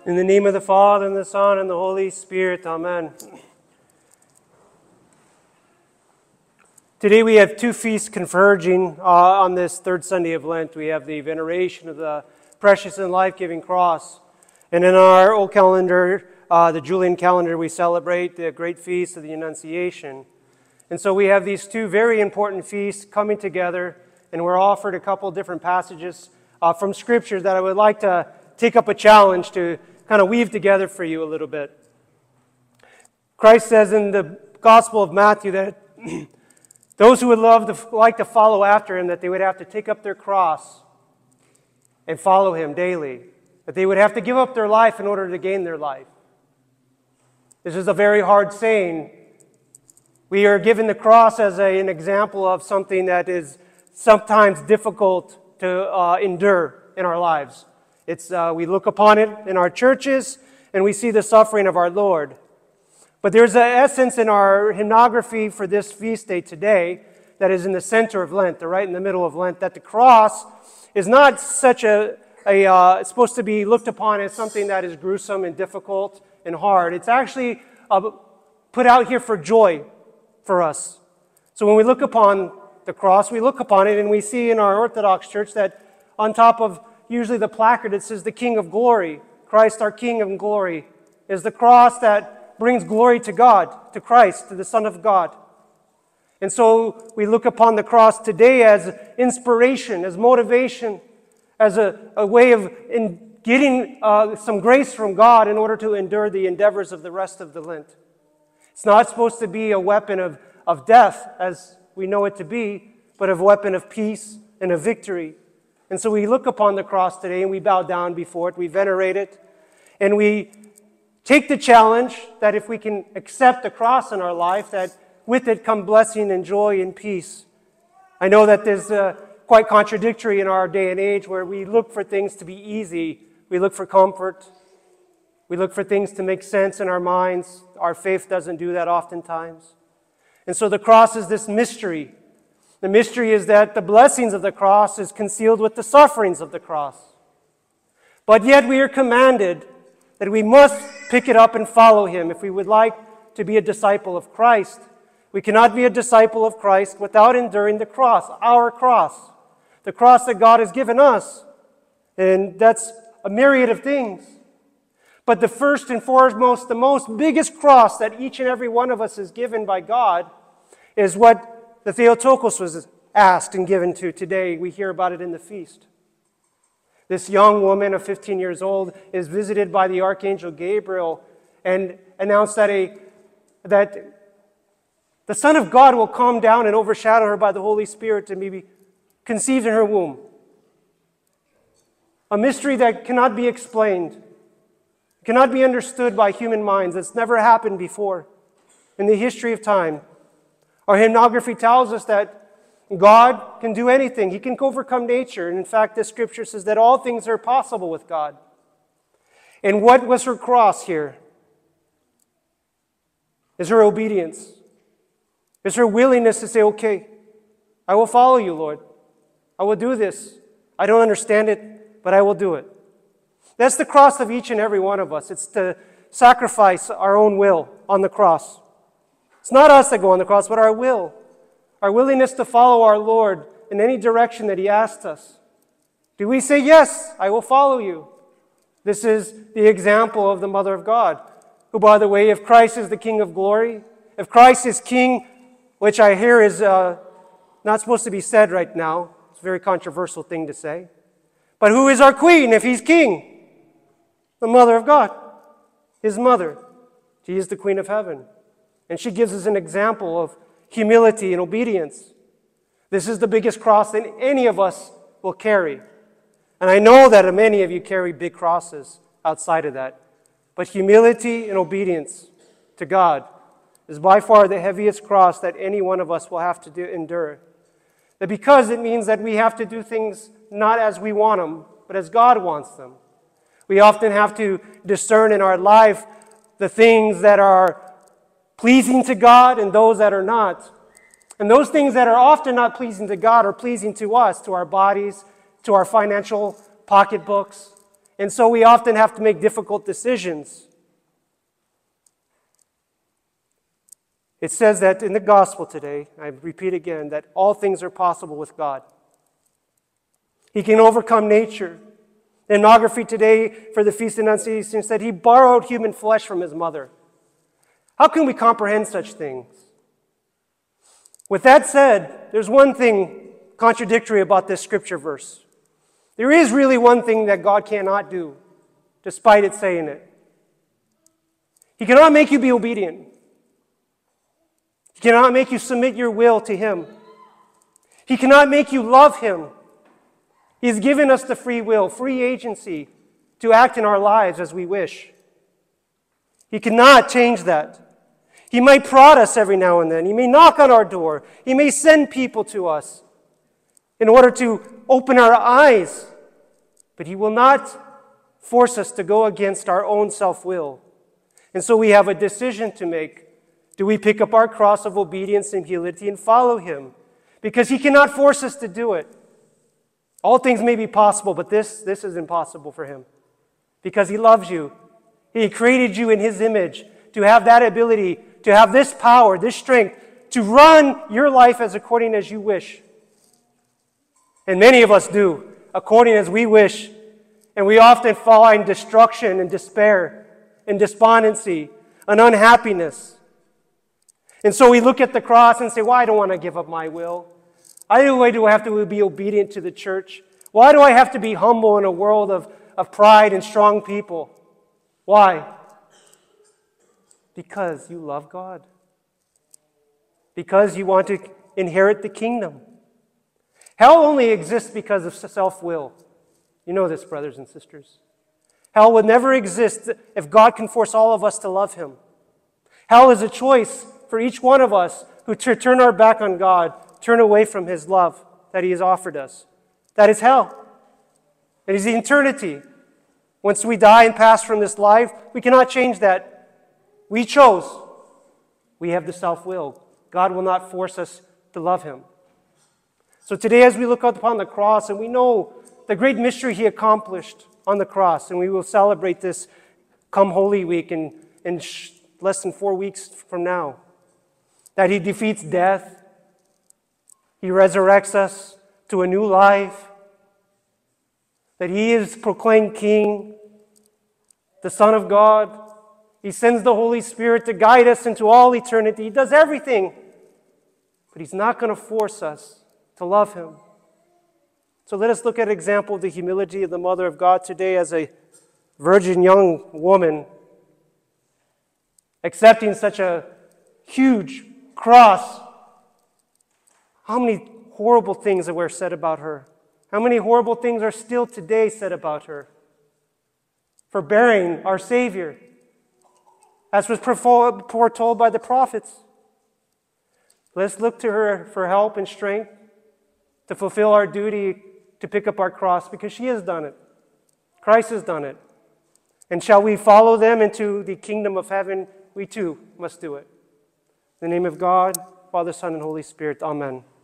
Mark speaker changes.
Speaker 1: In the name of the Father, and the Son, and the Holy Spirit. Amen. Today we have two feasts converging on this third Sunday of Lent. We have the veneration of the precious and life-giving cross. And in our old calendar, the Julian calendar, we celebrate the great feast of the Annunciation. And so we have these two very important feasts coming together, and we're offered a couple different passages from Scripture that I would like to take up a challenge to kind of weave together for you a little bit. Christ says in the Gospel of Matthew that those who would like to follow after him, that they would have to take up their cross and follow him daily. That they would have to give up their life in order to gain their life. This is a very hard saying. We are given the cross as an example of something that is sometimes difficult to endure in our lives. We look upon it in our churches, and we see the suffering of our Lord. But there's an essence in our hymnography for this feast day today that is in the center of Lent, right in the middle of Lent, that the cross is not such it's supposed to be looked upon as something that is gruesome and difficult and hard. It's actually put out here for joy for us. So when we look upon the cross, we look upon it and we see in our Orthodox Church that on top of usually the placard, it says the King of Glory. Christ, our King of Glory, is the cross that brings glory to God, to Christ, to the Son of God. And so we look upon the cross today as inspiration, as motivation, as a way of getting some grace from God in order to endure the endeavors of the rest of the Lent. It's not supposed to be a weapon of death, as we know it to be, but a weapon of peace and of victory. And so we look upon the cross today and we bow down before it, we venerate it, and we take the challenge that if we can accept the cross in our life, that with it come blessing and joy and peace. I know that there's quite contradictory in our day and age where we look for things to be easy, we look for comfort, we look for things to make sense in our minds. Our faith doesn't do that oftentimes. And so the cross is this mystery. The mystery is that the blessings of the cross is concealed with the sufferings of the cross. But yet we are commanded that we must pick it up and follow him if we would like to be a disciple of Christ. We cannot be a disciple of Christ without enduring the cross, our cross, the cross that God has given us. And that's a myriad of things. But the first and foremost, the most biggest cross that each and every one of us is given by God is what the Theotokos was asked and given to today. We hear about it in the feast. This young woman of 15 years old is visited by the Archangel Gabriel and announced that the Son of God will come down and overshadow her by the Holy Spirit and be conceived in her womb. A mystery that cannot be explained, cannot be understood by human minds. It's never happened before in the history of time. Our hymnography tells us that God can do anything. He can overcome nature. And in fact, this scripture says that all things are possible with God. And what was her cross here? Is her obedience. Is her willingness to say, okay, I will follow you, Lord. I will do this. I don't understand it, but I will do it. That's the cross of each and every one of us. It's to sacrifice our own will on the cross. It's not us that go on the cross, but our will. Our willingness to follow our Lord in any direction that he asks us. Do we say, yes, I will follow you? This is the example of the Mother of God, who, by the way, if Christ is the King of Glory, if Christ is King, which I hear is not supposed to be said right now, it's a very controversial thing to say, but who is our Queen if he's King? The Mother of God, his mother. She is the Queen of Heaven. And she gives us an example of humility and obedience. This is the biggest cross that any of us will carry. And I know that many of you carry big crosses outside of that. But humility and obedience to God is by far the heaviest cross that any one of us will have to endure. That because it means that we have to do things not as we want them, but as God wants them. We often have to discern in our life the things that are pleasing to God and those that are not. And those things that are often not pleasing to God are pleasing to us, to our bodies, to our financial pocketbooks. And so we often have to make difficult decisions. It says that in the gospel today, I repeat again, that all things are possible with God. He can overcome nature. The hymnography today for the Feast of Annunciation said he borrowed human flesh from his mother. How can we comprehend such things? With that said, there's one thing contradictory about this scripture verse. There is really one thing that God cannot do, despite it saying it. He cannot make you be obedient. He cannot make you submit your will to Him. He cannot make you love Him. He has given us the free will, free agency to act in our lives as we wish. He cannot change that. He might prod us every now and then. He may knock on our door. He may send people to us in order to open our eyes. But He will not force us to go against our own self-will. And so we have a decision to make. Do we pick up our cross of obedience and humility and follow Him? Because He cannot force us to do it. All things may be possible, but this is impossible for Him. Because He loves you. He created you in His image to have that ability, to have this power, this strength, to run your life as according as you wish. And many of us do, according as we wish. And we often find destruction and despair and despondency and unhappiness. And so we look at the cross and say, well, I don't want to give up my will. Why do I have to be obedient to the church? Why do I have to be humble in a world of pride and strong people? Why? Because you love God. Because you want to inherit the kingdom. Hell only exists because of self-will. You know this, brothers and sisters. Hell would never exist if God can force all of us to love Him. Hell is a choice for each one of us who turn our back on God, turn away from His love that He has offered us. That is hell. It is eternity. Once we die and pass from this life, we cannot change that. We chose. We have the self-will. God will not force us to love Him. So today as we look upon the cross and we know the great mystery He accomplished on the cross, and we will celebrate this come Holy Week in less than 4 weeks from now, that He defeats death, He resurrects us to a new life, that He is proclaimed King, the Son of God. He sends the Holy Spirit to guide us into all eternity. He does everything, but He's not going to force us to love Him. So let us look at an example of the humility of the Mother of God today as a virgin young woman accepting such a huge cross. How many horrible things that were said about her? How many horrible things are still today said about her? For bearing our Savior, as was foretold by the prophets. Let's look to her for help and strength to fulfill our duty to pick up our cross, because she has done it. Christ has done it. And shall we follow them into the kingdom of heaven? We too must do it. In the name of God, Father, Son, and Holy Spirit. Amen.